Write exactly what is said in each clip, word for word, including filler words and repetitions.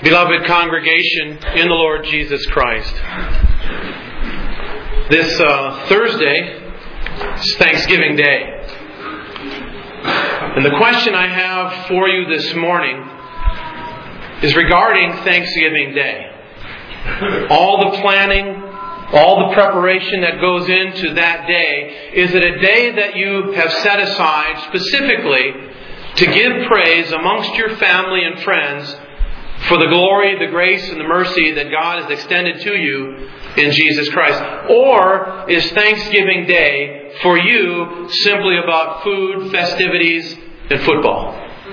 Beloved congregation in the Lord Jesus Christ, this uh, Thursday is Thanksgiving Day. And the question I have for you this morning is regarding Thanksgiving Day. All the planning, all the preparation that goes into that day, is it a day that you have set aside specifically to give praise amongst your family and friends for the glory, the grace, and the mercy that God has extended to you in Jesus Christ? Or is Thanksgiving Day for you simply about food, festivities, and football?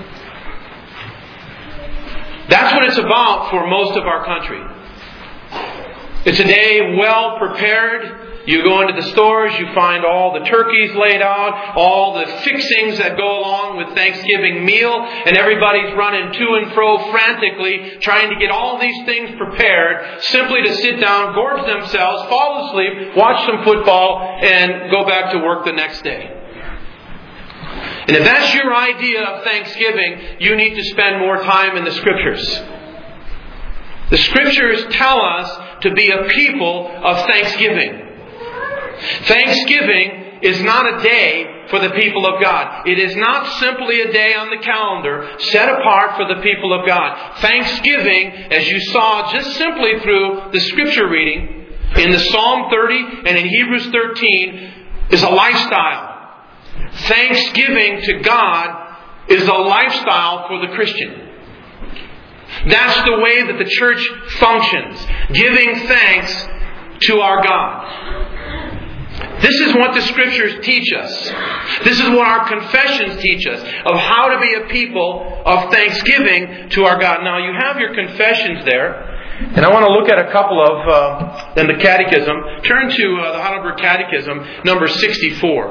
That's what it's about for most of our country. It's a day well prepared. You go into the stores, you find all the turkeys laid out, all the fixings that go along with Thanksgiving meal, and everybody's running to and fro frantically, trying to get all these things prepared, simply to sit down, gorge themselves, fall asleep, watch some football, and go back to work the next day. And if that's your idea of Thanksgiving, you need to spend more time in the Scriptures. The Scriptures tell us to be a people of thanksgiving. Thanksgiving is not a day for the people of God. It is not simply a day on the calendar set apart for the people of God. Thanksgiving, as you saw just simply through the Scripture reading in the Psalm thirty and in Hebrews thirteen, is a lifestyle. Thanksgiving to God is a lifestyle for the Christian. That's the way that the church functions, giving thanks to our God. This is what the Scriptures teach us. This is what our confessions teach us of how to be a people of thanksgiving to our God. Now, you have your confessions there, and I want to look at a couple of uh, in the Catechism. Turn to uh, the Heidelberg Catechism, number sixty-four.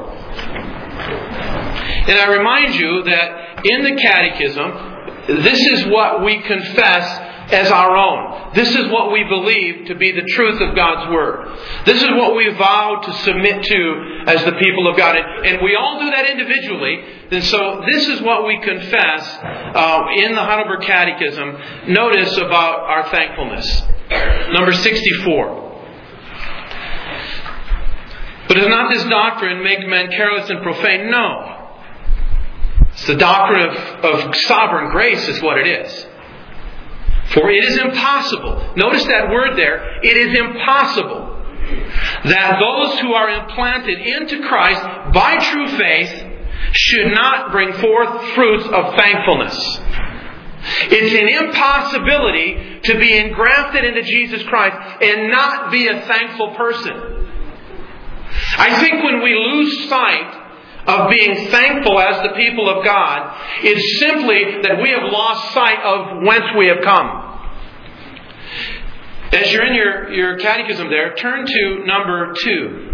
And I remind you that in the Catechism, this is what we confess as our own. This is what we believe to be the truth of God's Word. This is what we vow to submit to as the people of God. And we all do that individually. And so this is what we confess uh, in the Heidelberg Catechism. Notice about our thankfulness. Number sixty-four. But does not this doctrine make men careless and profane? No. It's the doctrine of, of sovereign grace is what it is. For it is impossible, notice that word there, it is impossible that those who are implanted into Christ by true faith should not bring forth fruits of thankfulness. It's an impossibility to be engrafted into Jesus Christ and not be a thankful person. I think when we lose sight of being thankful as the people of God, it's simply that we have lost sight of whence we have come. As you're in your, your catechism there, turn to number two.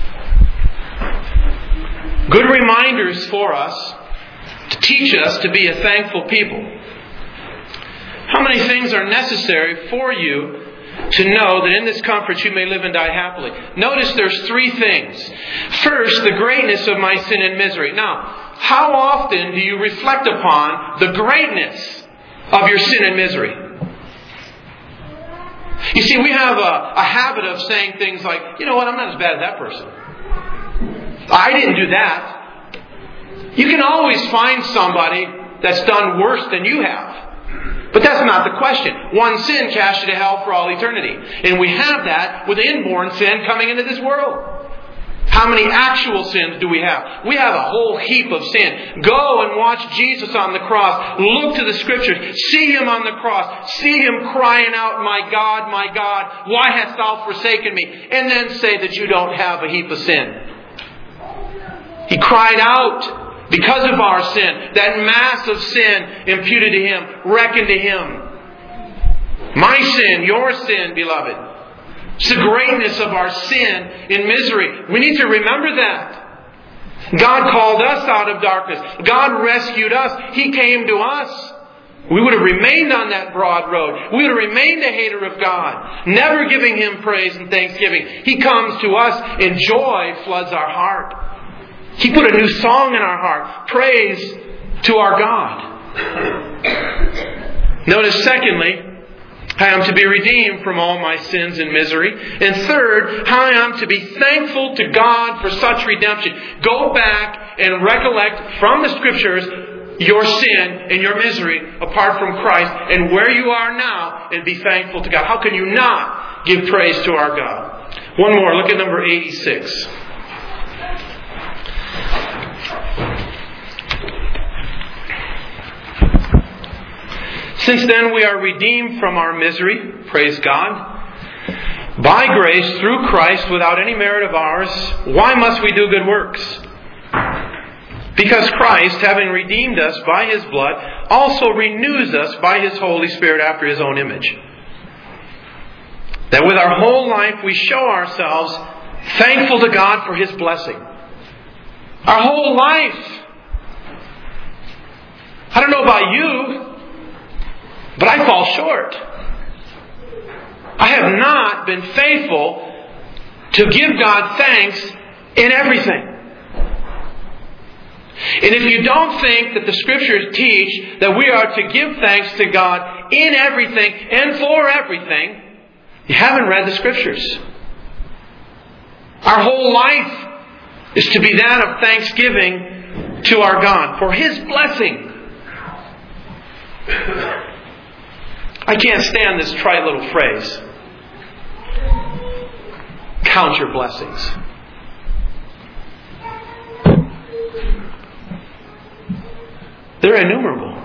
Good reminders for us to teach us to be a thankful people. How many things are necessary for you to know that in this comfort you may live and die happily? Notice there's three things. First, the greatness of my sin and misery. Now, how often do you reflect upon the greatness of your sin and misery? You see, we have a, a habit of saying things like, you know what, I'm not as bad as that person. I didn't do that. You can always find somebody that's done worse than you have. But that's not the question. One sin cast you to hell for all eternity. And we have that with inborn sin coming into this world. How many actual sins do we have? We have a whole heap of sin. Go and watch Jesus on the cross. Look to the Scriptures. See Him on the cross. See Him crying out, my God, my God, why hast thou forsaken me? And then say that you don't have a heap of sin. He cried out because of our sin. That mass of sin imputed to Him, reckoned to Him. My sin, your sin, beloved. It's the greatness of our sin in misery. We need to remember that. God called us out of darkness. God rescued us. He came to us. We would have remained on that broad road. We would have remained a hater of God, never giving Him praise and thanksgiving. He comes to us and joy floods our heart. He put a new song in our heart. Praise to our God. Notice secondly, how I am to be redeemed from all my sins and misery. And third, how I am to be thankful to God for such redemption. Go back and recollect from the Scriptures your sin and your misery apart from Christ and where you are now, and be thankful to God. How can you not give praise to our God? One more. Look at number eighty-six. Since then we are redeemed from our misery, praise God, by grace through Christ without any merit of ours. Why must we do good works? Because Christ, having redeemed us by His blood, also renews us by His Holy Spirit after His own image. That with our whole life we show ourselves thankful to God for His blessing. Our whole life. I don't know about you, but I fall short. I have not been faithful to give God thanks in everything. And if you don't think that the Scriptures teach that we are to give thanks to God in everything and for everything, you haven't read the Scriptures. Our whole life is to be that of thanksgiving to our God for His blessing. I can't stand this trite little phrase. Count your blessings. They're innumerable.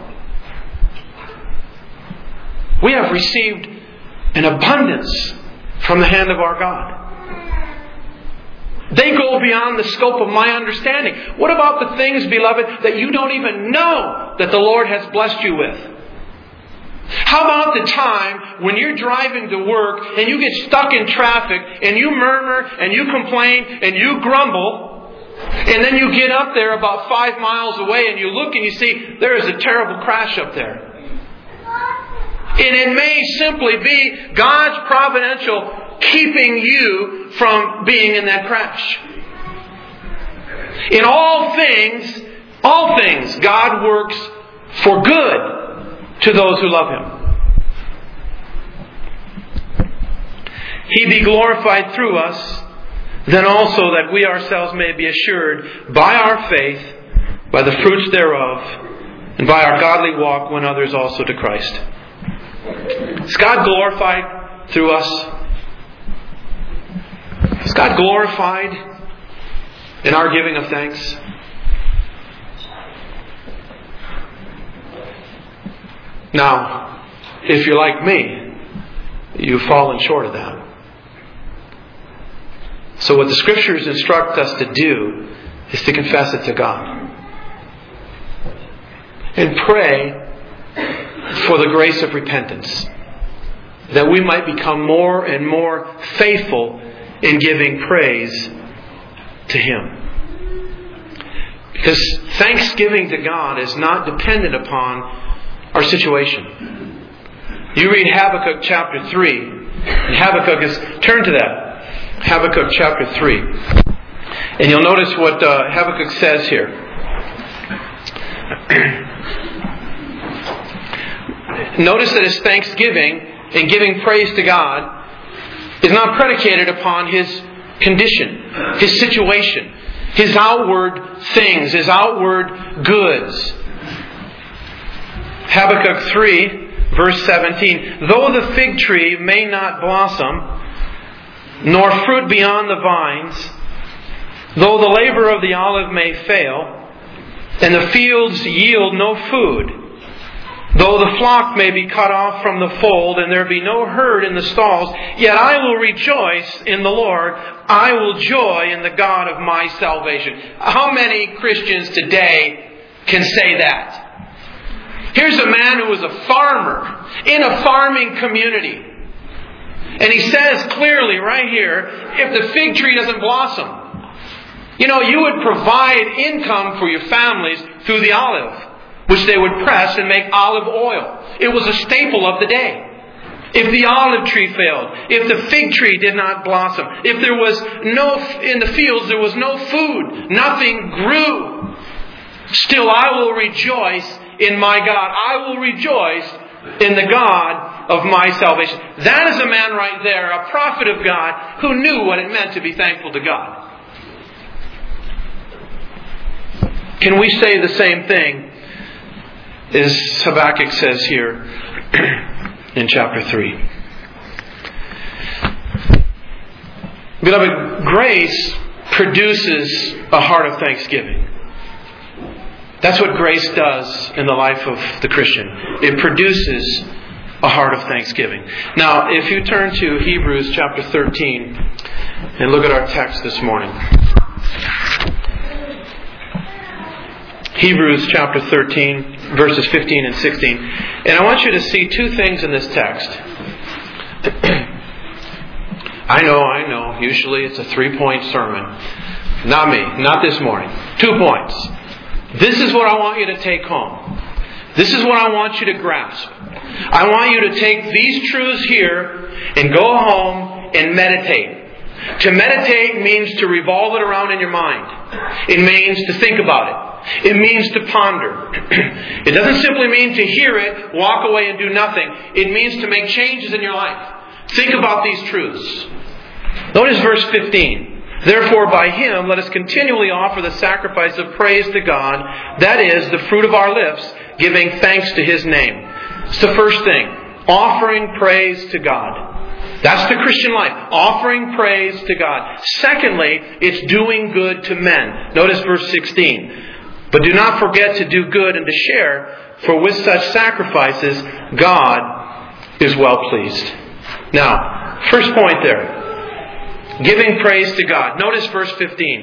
We have received an abundance from the hand of our God. They go beyond the scope of my understanding. What about the things, beloved, that you don't even know that the Lord has blessed you with? How about the time when you're driving to work and you get stuck in traffic and you murmur and you complain and you grumble, and then you get up there about five miles away and you look and you see there is a terrible crash up there. And it may simply be God's providential keeping you from being in that crash. In all things, all things, God works for good to those who love Him. He be glorified through us, then also that we ourselves may be assured by our faith, by the fruits thereof, and by our godly walk win others also to Christ. Is God glorified through us? Is God glorified in our giving of thanks? Now, if you're like me, you've fallen short of that. So what the Scriptures instruct us to do is to confess it to God. And pray for the grace of repentance, that we might become more and more faithful in giving praise to Him. Because thanksgiving to God is not dependent upon our situation. You read Habakkuk chapter three. And Habakkuk is, turn to that. Habakkuk chapter three. And you'll notice what uh, Habakkuk says here. Notice that his thanksgiving and giving praise to God is not predicated upon his condition, his situation, his outward things, his outward goods. Habakkuk three, verse seventeen. Though the fig tree may not blossom, nor fruit be on the vines, though the labor of the olive may fail, and the fields yield no food, though the flock may be cut off from the fold, and there be no herd in the stalls, yet I will rejoice in the Lord. I will joy in the God of my salvation. How many Christians today can say that? Here's a man who was a farmer in a farming community. And he says clearly right here, if the fig tree doesn't blossom, you know, you would provide income for your families through the olive, which they would press and make olive oil. It was a staple of the day. If the olive tree failed, if the fig tree did not blossom, if there was no, in the fields there was no food, nothing grew, still I will rejoice in my God. I will rejoice in the God of my salvation. That is a man right there, a prophet of God, who knew what it meant to be thankful to God. Can we say the same thing as Habakkuk says here in chapter three? Beloved, grace produces a heart of thanksgiving. That's what grace does in the life of the Christian. It produces a heart of thanksgiving. Now, if you turn to Hebrews chapter thirteen and look at our text this morning. Hebrews chapter thirteen, verses fifteen and sixteen. And I want you to see two things in this text. I know, I know. Usually it's a three-point sermon. Not me. Not this morning. Two points. This is what I want you to take home. This is what I want you to grasp. I want you to take these truths here and go home and meditate. To meditate means to revolve it around in your mind. It means to think about it. It means to ponder. It doesn't simply mean to hear it, walk away and do nothing. It means to make changes in your life. Think about these truths. Notice verse fifteen. Therefore by Him let us continually offer the sacrifice of praise to God, that is, the fruit of our lips, giving thanks to His name. It's the first thing. Offering praise to God. That's the Christian life. Offering praise to God. Secondly, it's doing good to men. Notice verse sixteen. But do not forget to do good and to share, for with such sacrifices God is well pleased. Now, first point there. Giving praise to God. Notice verse fifteen.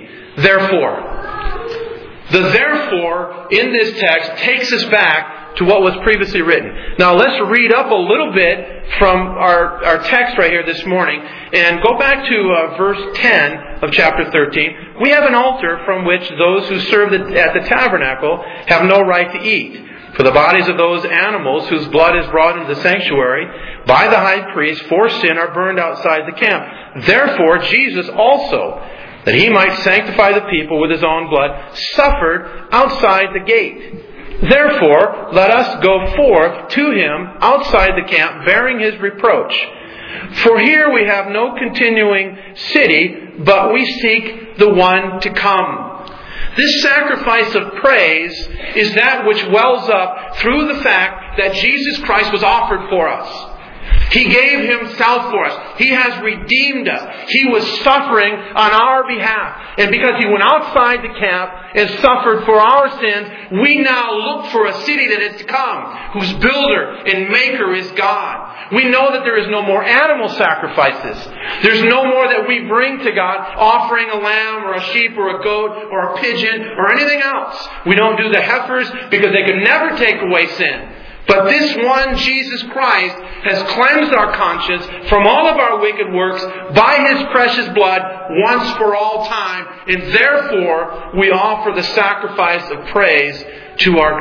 Therefore. The therefore in this text takes us back to what was previously written. Now let's read up a little bit from our, our text right here this morning and go back to uh, verse ten of chapter thirteen. We have an altar from which those who serve at the tabernacle have no right to eat. For the bodies of those animals whose blood is brought into the sanctuary by the high priest for sin are burned outside the camp. Therefore Jesus also, that He might sanctify the people with His own blood, suffered outside the gate. Therefore, let us go forth to Him outside the camp, bearing His reproach. For here we have no continuing city, but we seek the one to come. This sacrifice of praise is that which wells up through the fact that Jesus Christ was offered for us. He gave Himself for us. He has redeemed us. He was suffering on our behalf. And because He went outside the camp and suffered for our sins, we now look for a city that is to come, whose builder and maker is God. We know that there is no more animal sacrifices. There's no more that we bring to God, offering a lamb or a sheep or a goat or a pigeon or anything else. We don't do the heifers because they could never take away sin. But this one, Jesus Christ, has cleansed our conscience from all of our wicked works by His precious blood once for all time. And therefore, we offer the sacrifice of praise to our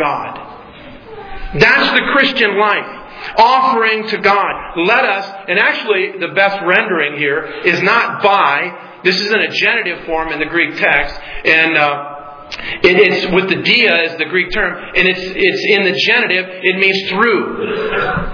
God. That's the Christian life. Offering to God. Let us, and actually the best rendering here is not by. This is in a genitive form in the Greek text. And uh, It, it's with the dia as the Greek term, and it's it's in the genitive. It means through.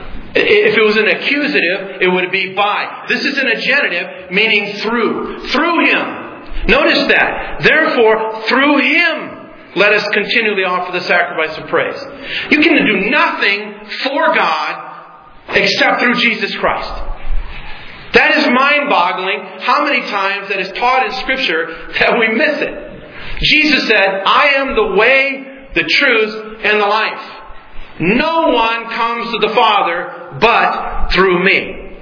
If it was an accusative, it would be by. This is in a genitive, meaning through. Through Him. Notice that. Therefore, through Him, let us continually offer the sacrifice of praise. You can do nothing for God except through Jesus Christ. That is mind-boggling how many times that is taught in Scripture that we miss it. Jesus said, I am the way, the truth, and the life. No one comes to the Father but through me.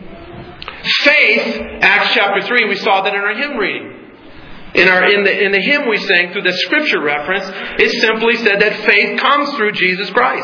Faith, Acts chapter three, we saw that in our hymn reading. In our in the in the hymn we sang through the Scripture reference, it simply said that faith comes through Jesus Christ.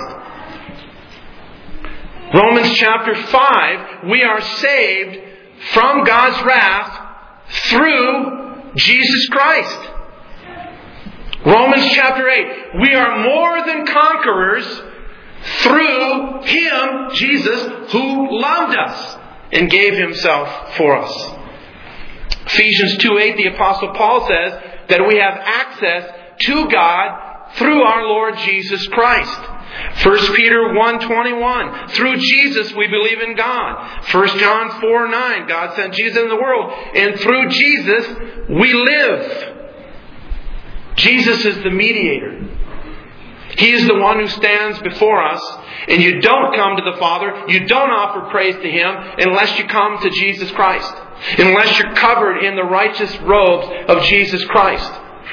Romans chapter five, we are saved from God's wrath through Jesus Christ. Romans chapter eight, we are more than conquerors through Him, Jesus, who loved us and gave Himself for us. Ephesians two eight, the Apostle Paul says that we have access to God through our Lord Jesus Christ. First Peter one twenty-one, through Jesus we believe in God. First John four nine, God sent Jesus in the world, and through Jesus we live. Jesus is the mediator. He is the one who stands before us, and you don't come to the Father, you don't offer praise to Him unless you come to Jesus Christ. Unless you're covered in the righteous robes of Jesus Christ.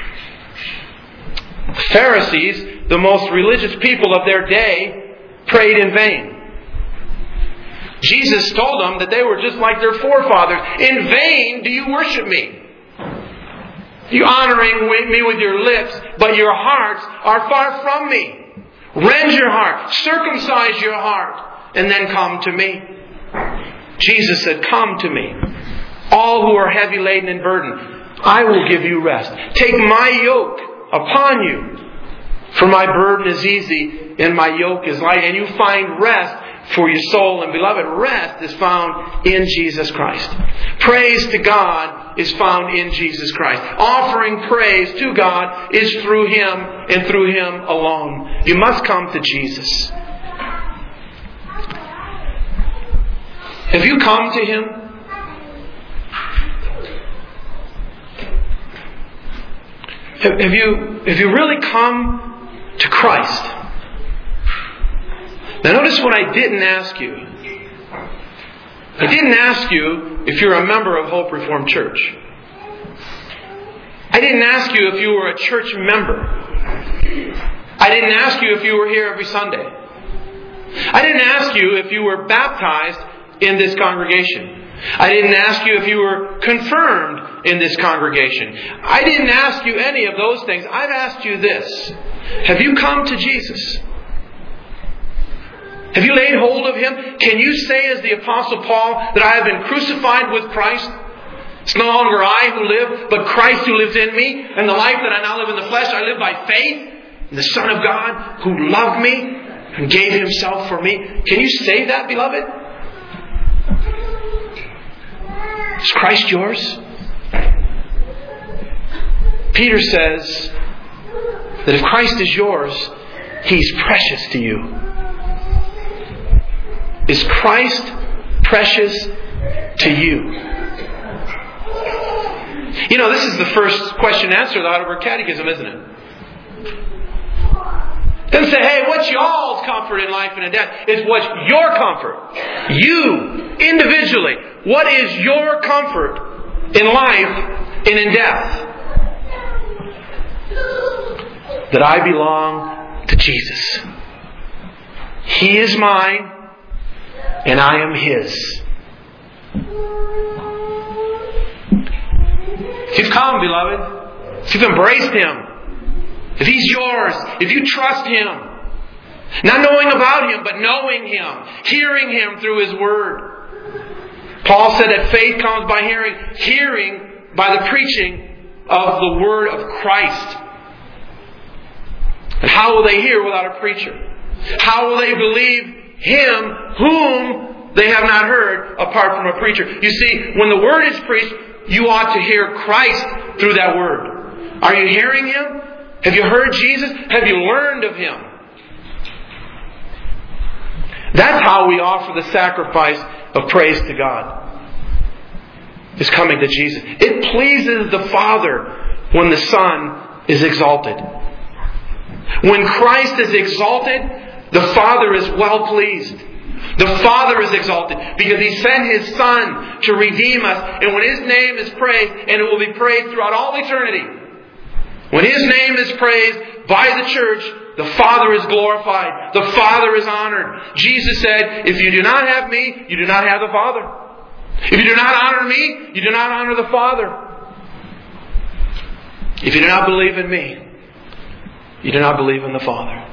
The Pharisees, the most religious people of their day, prayed in vain. Jesus told them that they were just like their forefathers. In vain do you worship me. You honoring me with your lips, but your hearts are far from me. Rend your heart, circumcise your heart, and then come to me. Jesus said, come to me, all who are heavy laden and burdened. I will give you rest. Take my yoke upon you. For my burden is easy and my yoke is light. And you find rest for your soul. And beloved, rest is found in Jesus Christ. Praise to God is found in Jesus Christ. Offering praise to God is through Him and through Him alone. You must come to Jesus. Have you come to Him? Have, have you have you really come to Christ? Now notice what I didn't ask you. I didn't ask you if you're a member of Hope Reformed Church. I didn't ask you if you were a church member. I didn't ask you if you were here every Sunday. I didn't ask you if you were baptized in this congregation. I didn't ask you if you were confirmed in this congregation. I didn't ask you any of those things. I've asked you this. Have you come to Jesus? Have you laid hold of Him? Can you say as the Apostle Paul that I have been crucified with Christ? It's no longer I who live, but Christ who lives in me. And the life that I now live in the flesh, I live by faith in the Son of God who loved me and gave Himself for me. Can you say that, beloved? Is Christ yours? Peter says that if Christ is yours, He's precious to you. Is Christ precious to you? You know, this is the first question answered out of our catechism, isn't it? It doesn't say, hey, what's y'all's comfort in life and in death? It's what's your comfort. You, individually, what is your comfort in life and in death? That I belong to Jesus. He is mine, and I am His. If you've come, beloved, if you've embraced Him, if He's yours, if you trust Him, not knowing about Him, but knowing Him, hearing Him through His Word. Paul said that faith comes by hearing, hearing by the preaching of the Word of Christ. And how will they hear without a preacher? How will they believe Him whom they have not heard apart from a preacher? You see, when the Word is preached, you ought to hear Christ through that Word. Are you hearing Him? Have you heard Jesus? Have you learned of Him? That's how we offer the sacrifice of praise to God. Is coming to Jesus. It pleases the Father when the Son is exalted. When Christ is exalted, the Father is well pleased. The Father is exalted because He sent His Son to redeem us. And when His name is praised, and it will be praised throughout all eternity, when His name is praised by the church, the Father is glorified. The Father is honored. Jesus said, if you do not have me, you do not have the Father. If you do not honor me, you do not honor the Father. If you do not believe in me, you do not believe in the Father.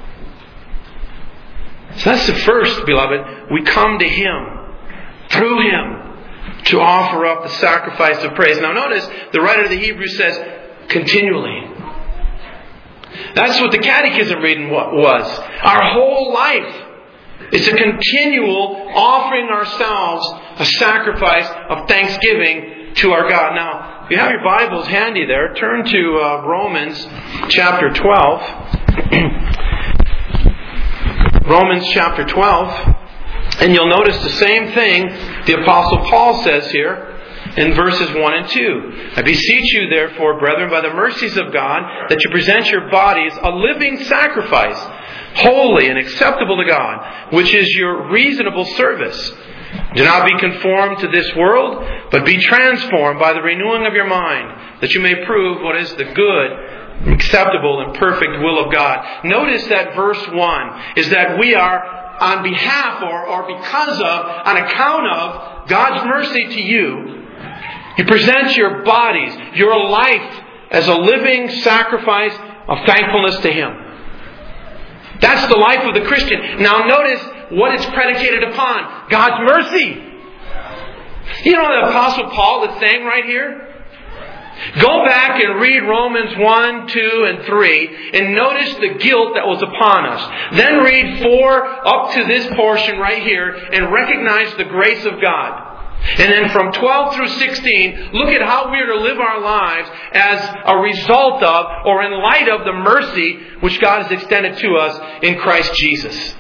So that's the first, beloved. We come to Him, through Him, to offer up the sacrifice of praise. Now notice, the writer of the Hebrews says, continually. That's what the catechism reading was. Our whole life is a continual offering ourselves a sacrifice of thanksgiving to our God. Now, if you have your Bibles handy there, turn to uh, Romans chapter twelve. Romans chapter twelve, and you'll notice the same thing the Apostle Paul says here in verses one and two. I beseech you, therefore, brethren, by the mercies of God, that you present your bodies a living sacrifice, holy and acceptable to God, which is your reasonable service. Do not be conformed to this world, but be transformed by the renewing of your mind, that you may prove what is the good, acceptable, and perfect will of God. Notice that verse one is that we are on behalf or, or because of, on account of God's mercy to you, you present your bodies, your life, as a living sacrifice of thankfulness to Him. That's the life of the Christian. Now notice what it's predicated upon. God's mercy. You know what the Apostle Paul is saying right here? Go back and read Romans one, two, and three and notice the guilt that was upon us. Then read four up to this portion right here and recognize the grace of God. And then from twelve through sixteen, look at how we are to live our lives as a result of or in light of the mercy which God has extended to us in Christ Jesus.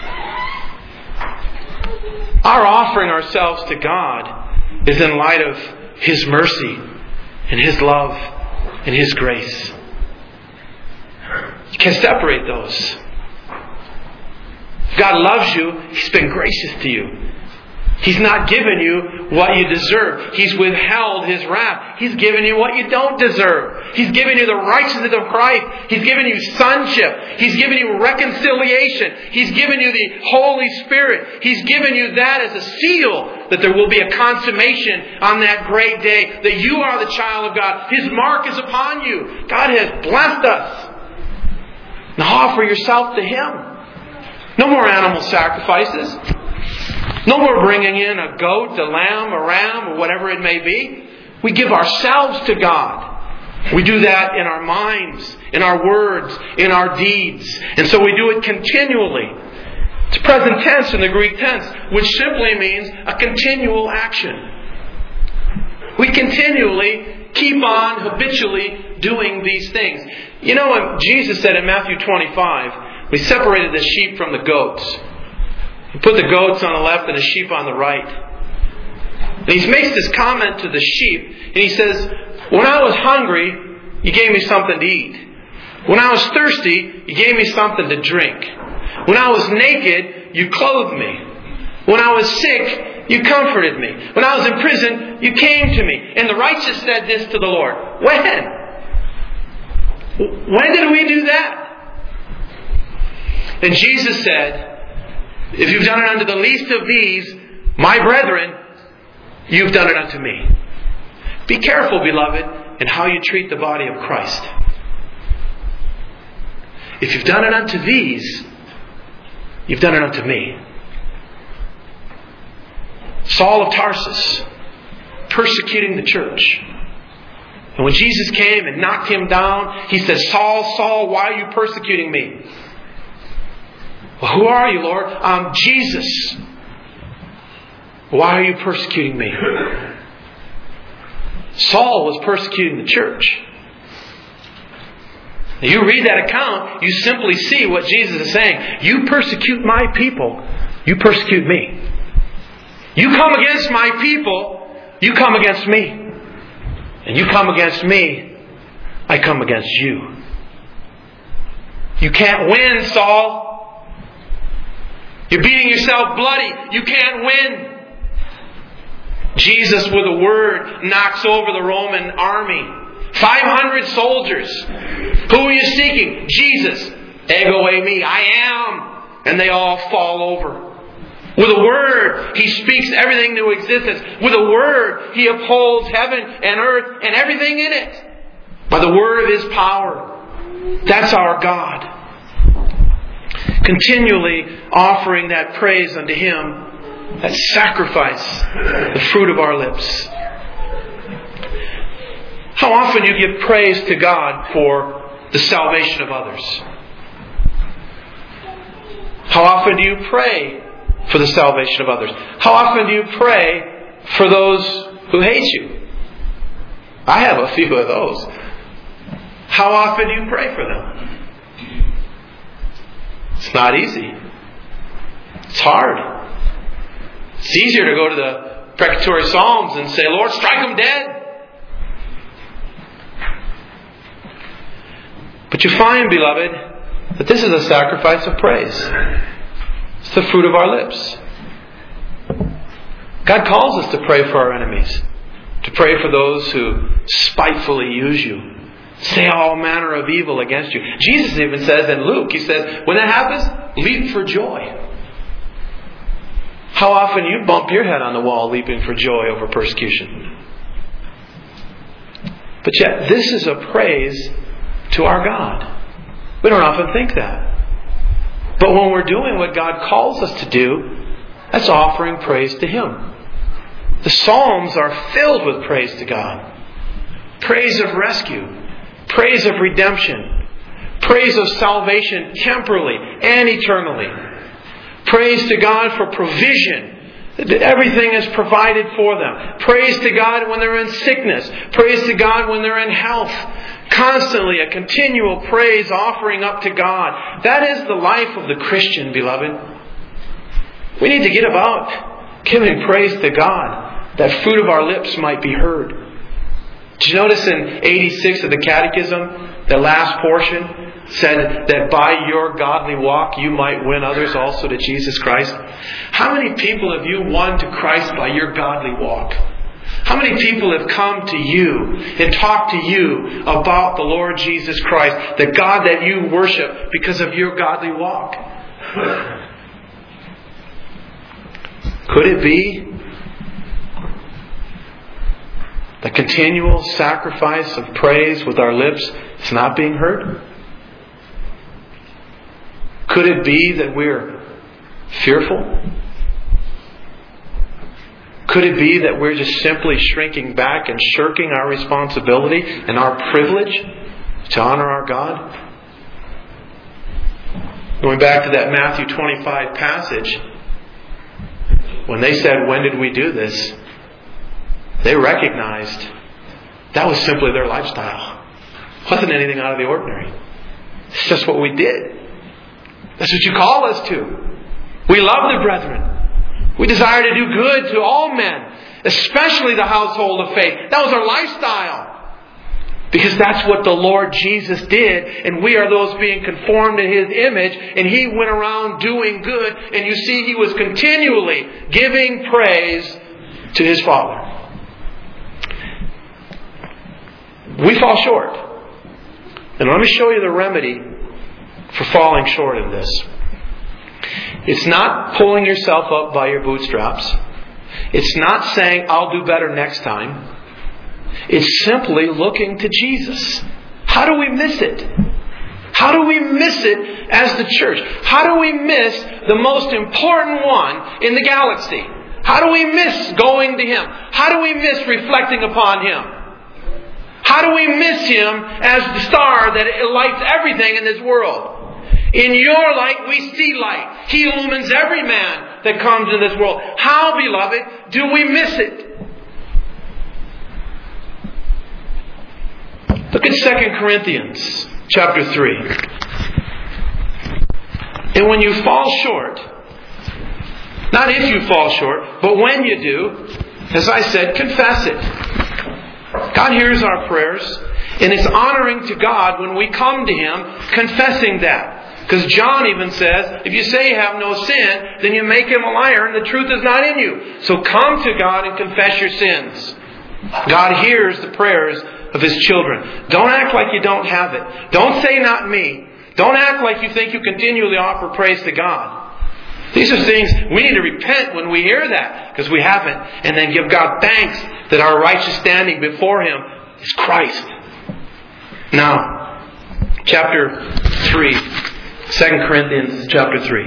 Our offering ourselves to God is in light of His mercy and His love and His grace. You can't separate those. God loves you. He's been gracious to you. He's not given you what you deserve. He's withheld His wrath. He's given you what you don't deserve. He's given you the righteousness of Christ. He's given you sonship. He's given you reconciliation. He's given you the Holy Spirit. He's given you that as a seal that there will be a consummation on that great day, that you are the child of God. His mark is upon you. God has blessed us. Now offer yourself to Him. No more animal sacrifices. No more bringing in a goat, a lamb, a ram, or whatever it may be. We give ourselves to God. We do that in our minds, in our words, in our deeds. And so we do it continually. It's present tense in the Greek tense, which simply means a continual action. We continually keep on habitually doing these things. You know what Jesus said in Matthew twenty-five? We separated the sheep from the goats. He put the goats on the left and the sheep on the right. And He makes this comment to the sheep. And He says, when I was hungry, you gave me something to eat. When I was thirsty, you gave me something to drink. When I was naked, you clothed me. When I was sick, you comforted me. When I was in prison, you came to me. And the righteous said this to the Lord. When? When did we do that? And Jesus said, if you've done it unto the least of these, my brethren, you've done it unto me. Be careful, beloved, in how you treat the body of Christ. If you've done it unto these, you've done it unto me. Saul of Tarsus, persecuting the church. And when Jesus came and knocked him down, he said, Saul, Saul, why are you persecuting me? Well, who are you, Lord? I'm Jesus. Why are you persecuting me? Saul was persecuting the church. Now, you read that account, you simply see what Jesus is saying. You persecute my people, you persecute me. You come against my people, you come against me. And you come against me, I come against you. You can't win, Saul. You're beating yourself bloody. You can't win. Jesus, with a word, knocks over the Roman army. five hundred soldiers. Who are you seeking? Jesus. Ego eimi. I am. And they all fall over. With a word, He speaks everything into existence. With a word, He upholds heaven and earth and everything in it. By the word of His power. That's our God. Continually offering that praise unto Him, that sacrifice, the fruit of our lips. How often do you give praise to God for the salvation of others? How often do you pray for the salvation of others? How often do you pray for those who hate you? I have a few of those. How often do you pray for them? It's not easy. It's hard. It's easier to go to the precatory Psalms and say, Lord, strike them dead. But you find, beloved, that this is a sacrifice of praise. It's the fruit of our lips. God calls us to pray for our enemies, to pray for those who spitefully use you, say all manner of evil against you. Jesus even says in Luke, He says, when that happens, leap for joy. How often you bump your head on the wall leaping for joy over persecution? But yet, this is a praise to our God. We don't often think that. But when we're doing what God calls us to do, that's offering praise to Him. The Psalms are filled with praise to God. Praise of rescue. Praise of redemption. Praise of salvation temporally and eternally. Praise to God for provision. That everything is provided for them. Praise to God when they're in sickness. Praise to God when they're in health. Constantly a continual praise offering up to God. That is the life of the Christian, beloved. We need to get about giving praise to God, that fruit of our lips might be heard. Did you notice in eighty-six of the Catechism, the last portion said that by your godly walk you might win others also to Jesus Christ? How many people have you won to Christ by your godly walk? How many people have come to you and talked to you about the Lord Jesus Christ, the God that you worship because of your godly walk? Could it be the continual sacrifice of praise with our lips is not being heard? Could it be that we're fearful? Could it be that we're just simply shrinking back and shirking our responsibility and our privilege to honor our God? Going back to that Matthew twenty-five passage, when they said, when did we do this? They recognized that was simply their lifestyle. It wasn't anything out of the ordinary. It's just what we did. That's what you call us to. We love the brethren. We desire to do good to all men, especially the household of faith. That was our lifestyle. Because that's what the Lord Jesus did, and we are those being conformed to His image, and He went around doing good, and you see He was continually giving praise to His Father. We fall short. And let me show you the remedy for falling short in this. It's not pulling yourself up by your bootstraps. It's not saying, I'll do better next time. It's simply looking to Jesus. How do we miss it? How do we miss it as the church? How do we miss the most important one in the galaxy? How do we miss going to Him? How do we miss reflecting upon Him? How do we miss Him as the star that lights everything in this world? In your light we see light. He illumines every man that comes in this world. How, beloved, do we miss it? Look at Second Corinthians chapter three. And when you fall short, not if you fall short, but when you do, as I said, confess it. God hears our prayers, and it's honoring to God when we come to Him confessing that. Because John even says, if you say you have no sin, then you make Him a liar and the truth is not in you. So come to God and confess your sins. God hears the prayers of His children. Don't act like you don't have it. Don't say not me. Don't act like you think you continually offer praise to God. These are things we need to repent when we hear that, because we haven't. And then give God thanks that our righteous standing before Him is Christ. Now, chapter three. Second Corinthians chapter three.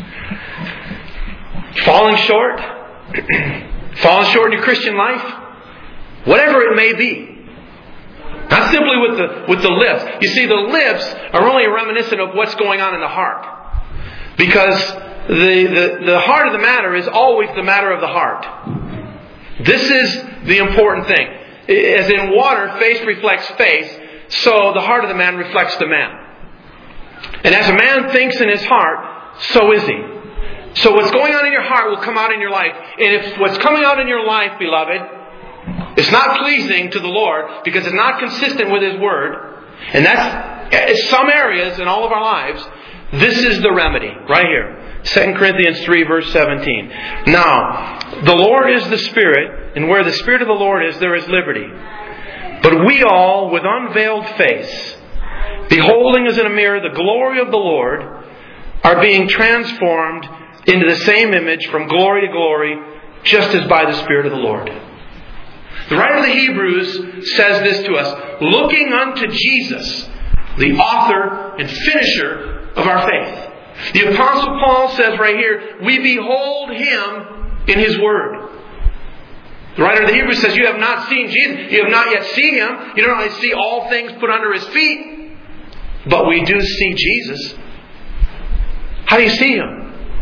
Falling short, falling short in your Christian life, whatever it may be. Not simply with the with the lips. You see, the lips are only reminiscent of what's going on in the heart. Because the, the, the heart of the matter is always the matter of the heart. This is the important thing. As in water, face reflects face, so the heart of the man reflects the man. And as a man thinks in his heart, so is he. So what's going on in your heart will come out in your life. And if what's coming out in your life, beloved, is not pleasing to the Lord because it's not consistent with His Word, and that's some areas in all of our lives, this is the remedy right here. Second Corinthians three verse seventeen. Now, the Lord is the Spirit, and where the Spirit of the Lord is, there is liberty. But we all, with unveiled face, beholding as in a mirror the glory of the Lord, are being transformed into the same image from glory to glory, just as by the Spirit of the Lord. The writer of the Hebrews says this to us, looking unto Jesus, the author and finisher of our faith. The Apostle Paul says right here, we behold Him in His Word. The writer of the Hebrews says, you have not seen Jesus. You have not yet seen Him. You don't only see all things put under His feet, but we do see Jesus. How do you see Him?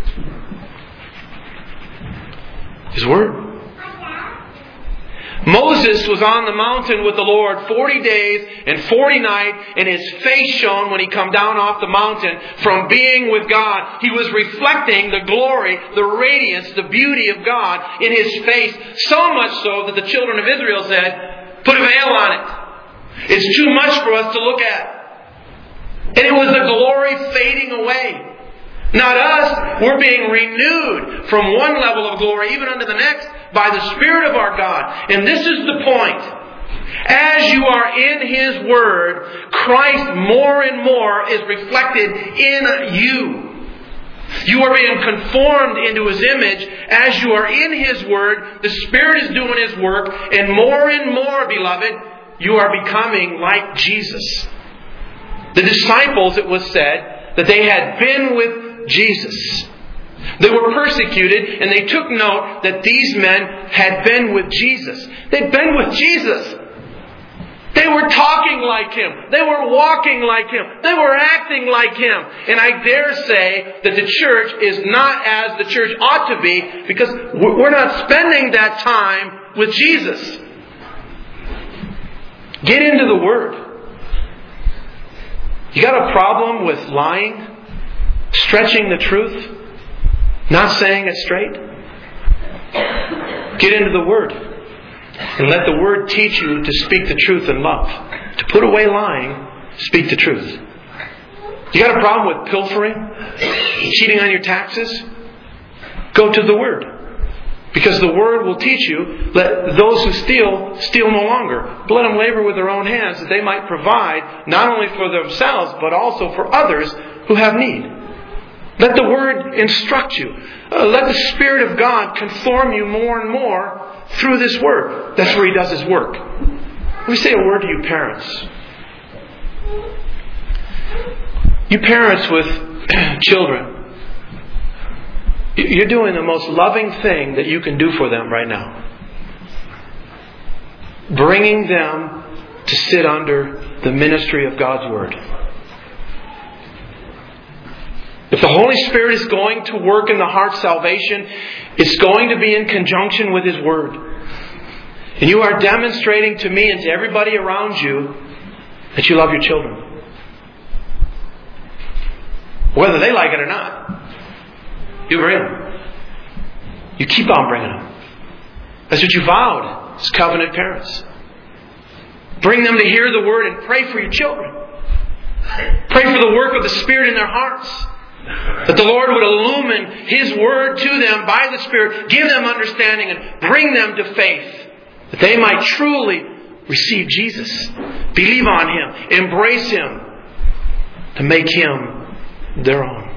His Word. Moses was on the mountain with the Lord forty days and forty nights, and his face shone when he come down off the mountain from being with God. He was reflecting the glory, the radiance, the beauty of God in his face, so much so that the children of Israel said, put a veil on it. It's too much for us to look at. And it was the glory fading away. Not us. We're being renewed from one level of glory even unto the next by the Spirit of our God. And this is the point. As you are in His Word, Christ more and more is reflected in you. You are being conformed into His image. As you are in His Word, the Spirit is doing His work. And more and more, beloved, you are becoming like Jesus. The disciples, it was said, that they had been with Jesus. They were persecuted, and they took note that these men had been with Jesus. They'd been with Jesus. They were talking like Him. They were walking like Him. They were acting like Him. And I dare say that the church is not as the church ought to be because we're not spending that time with Jesus. Get into the Word. You got a problem with lying? Stretching the truth? Not saying it straight? Get into the Word. And let the Word teach you to speak the truth in love. To put away lying, speak the truth. You got a problem with pilfering? Cheating on your taxes? Go to the Word. Because the Word will teach you, let those who steal, steal no longer. But let them labor with their own hands that they might provide not only for themselves, but also for others who have need. Let the Word instruct you. Uh, let the Spirit of God conform you more and more through this Word. That's where He does His work. Let me say a word to you parents. You parents with children, you're doing the most loving thing that you can do for them right now. Bringing them to sit under the ministry of God's Word. If the Holy Spirit is going to work in the heart's salvation, it's going to be in conjunction with His Word. And you are demonstrating to me and to everybody around you that you love your children. Whether they like it or not. You bring them. You keep on bringing them. That's what you vowed as covenant parents. Bring them to hear the Word and pray for your children. Pray for the work of the Spirit in their hearts. That the Lord would illumine His Word to them by the Spirit, give them understanding and bring them to faith. That they might truly receive Jesus, believe on Him, embrace Him, to make Him their own.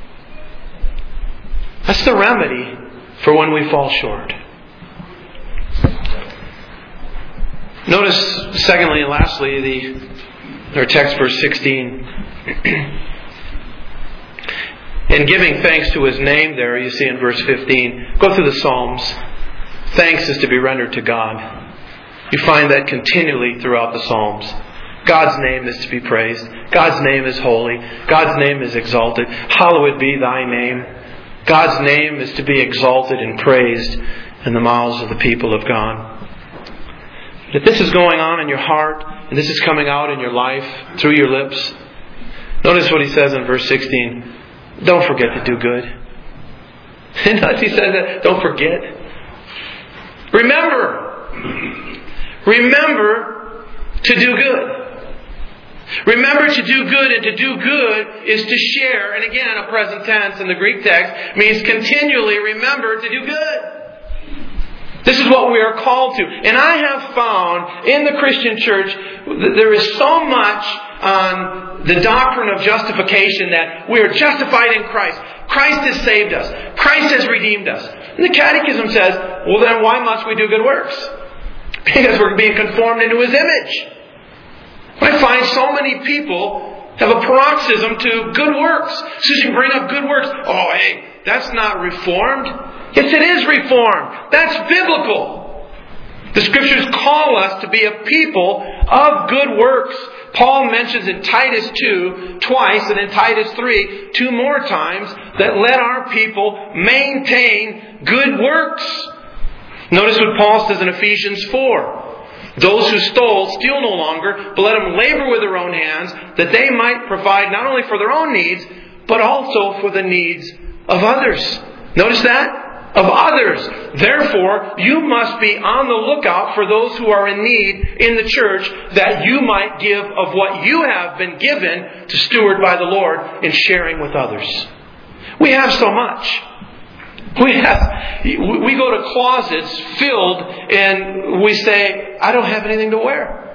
That's the remedy for when we fall short. Notice, secondly and lastly, the our text, verse sixteen. In giving thanks to His name there, you see in verse fifteen, go through the Psalms. Thanks is to be rendered to God. You find that continually throughout the Psalms. God's name is to be praised. God's name is holy. God's name is exalted. Hallowed be Thy name. God's name is to be exalted and praised in the mouths of the people of God. If this is going on in your heart, and this is coming out in your life through your lips, notice what He says in verse sixteen. Don't forget to do good. And he says that, don't forget. Remember. Remember to do good. Remember to do good, and to do good is to share. And again, a present tense in the Greek text means continually remember to do good. This is what we are called to. And I have found in the Christian church that there is so much on the doctrine of justification that we are justified in Christ. Christ has saved us. Christ has redeemed us. And the Catechism says, well then why must we do good works? Because we're being conformed into His image. I find so many people have a paroxysm to good works. So you can bring up good works. Oh, hey, that's not reformed. Yes, it is reformed. That's biblical. The Scriptures call us to be a people of good works. Paul mentions in Titus two twice, and in Titus three two more times, that let our people maintain good works. Notice what Paul says in Ephesians four. Those who stole, steal no longer, but let them labor with their own hands, that they might provide not only for their own needs, but also for the needs of others. Notice that? Of others. Therefore, you must be on the lookout for those who are in need in the church, that you might give of what you have been given to steward by the Lord in sharing with others. We have so much. We have, we go to closets filled and we say, I don't have anything to wear.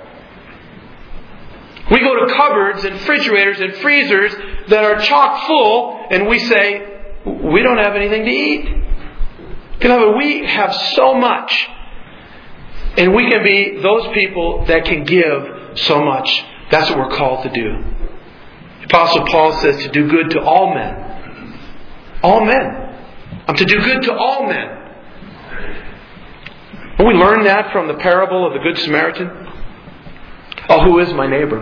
We go to cupboards and refrigerators and freezers that are chock full and we say, we don't have anything to eat. Beloved, we have so much, and we can be those people that can give so much. That's what we're called to do. The Apostle Paul says to do good to all men. All men. I'm to do good to all men. When we learn that from the parable of the Good Samaritan, oh, who is my neighbor?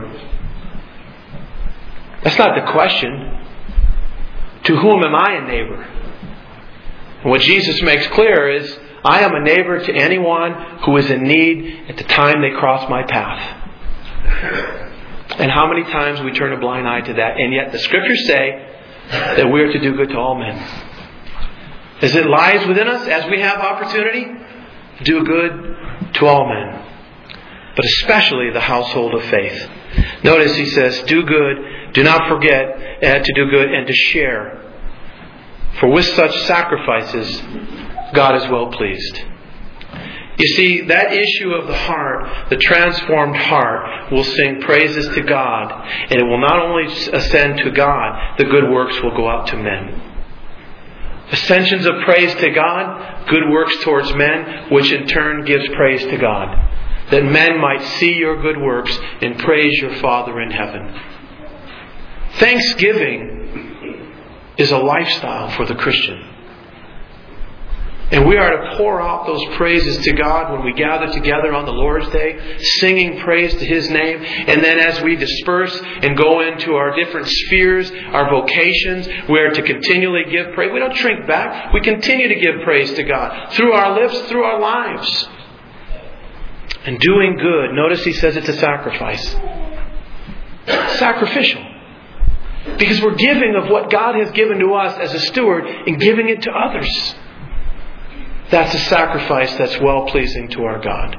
That's not the question. To whom am I a neighbor? And what Jesus makes clear is, I am a neighbor to anyone who is in need at the time they cross my path. And how many times we turn a blind eye to that, and yet the Scriptures say that we are to do good to all men. As it lies within us, as we have opportunity, do good to all men, but especially the household of faith. Notice he says, do good, do not forget uh, to do good and to share. For with such sacrifices, God is well pleased. You see, that issue of the heart, the transformed heart, will sing praises to God, and it will not only ascend to God, the good works will go out to men. Ascensions of praise to God, good works towards men, which in turn gives praise to God, that men might see your good works and praise your Father in heaven. Thanksgiving is a lifestyle for the Christian. And we are to pour out those praises to God when we gather together on the Lord's Day, singing praise to His name. And then as we disperse and go into our different spheres, our vocations, we are to continually give praise. We don't shrink back. We continue to give praise to God through our lips, through our lives. And doing good, notice he says it's a sacrifice. It's sacrificial. Because we're giving of what God has given to us as a steward and giving it to others. That's a sacrifice that's well-pleasing to our God.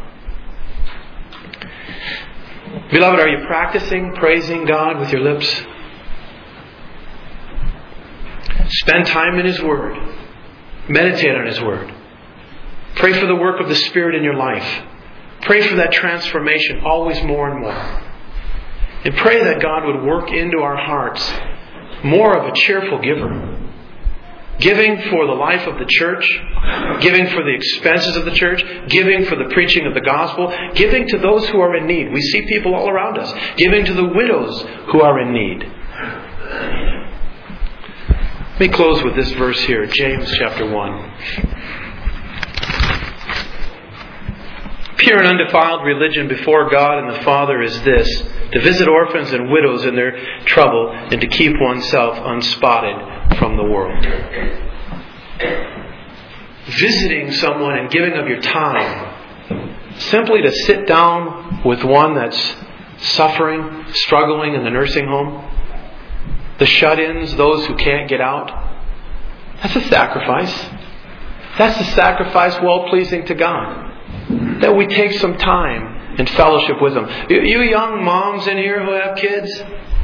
Beloved, are you practicing praising God with your lips? Spend time in His Word. Meditate on His Word. Pray for the work of the Spirit in your life. Pray for that transformation always more and more. And pray that God would work into our hearts more of a cheerful giver. Giving for the life of the church, giving for the expenses of the church, giving for the preaching of the gospel, giving to those who are in need. We see people all around us. Giving to the widows who are in need. Let me close with this verse here, James chapter one. Pure and undefiled religion before God and the Father is this: to visit orphans and widows in their trouble, and to keep oneself unspotted from the world. Visiting someone and giving of your time, simply to sit down with one that's suffering, struggling in the nursing home, the shut-ins, those who can't get out, That's a sacrifice. That's a sacrifice well-pleasing to God. That we take some time and fellowship with them. You young moms in here who have kids,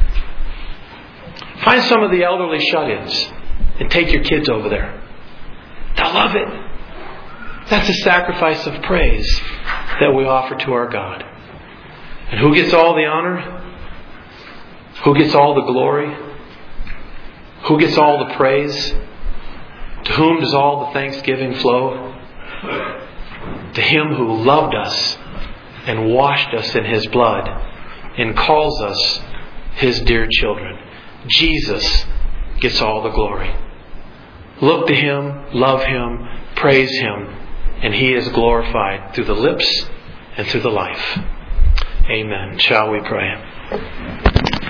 find some of the elderly shut-ins and take your kids over there. They'll love it. That's a sacrifice of praise that we offer to our God. And who gets all the honor? Who gets all the glory? Who gets all the praise? To whom does all the thanksgiving flow? To Him who loved us and washed us in His blood and calls us His dear children. Jesus gets all the glory. Look to Him, love Him, praise Him, and He is glorified through the lips and through the life. Amen. Shall we pray?